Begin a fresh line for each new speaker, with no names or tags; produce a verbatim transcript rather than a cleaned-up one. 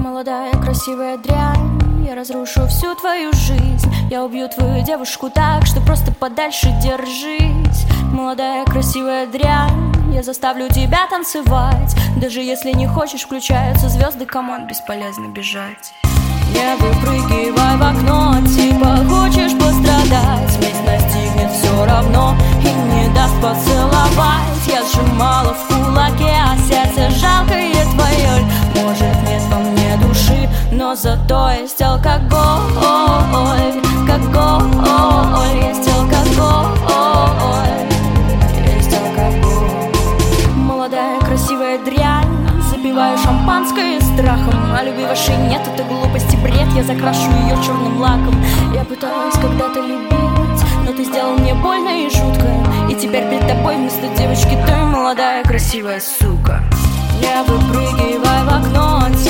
Молодая красивая дрянь, я разрушу всю твою жизнь. Я убью твою девушку так, что просто подальше держись. Молодая красивая дрянь, я заставлю тебя танцевать. Даже если не хочешь, включаются звезды, камон, бесполезно бежать. Не выпрыгивай в окно, типа хочешь пострадать. Месть настигнет все равно и не даст поцеловать. Я сжимала в кулаке, а сердце жалкое твое. Может, нет во мне души, но зато есть алкоголь. Алкоголь, есть алкоголь. Есть алкоголь. Молодая красивая дрянь, запиваю шампанское страхом. А любви вашей нет, это глупости, бред. Я закрашу ее черным лаком. Я пыталась когда-то любить, но ты сделал мне больно и жутко. И теперь перед тобой вместо девочки ты молодая красивая сука. Не выпрыгивай в окно,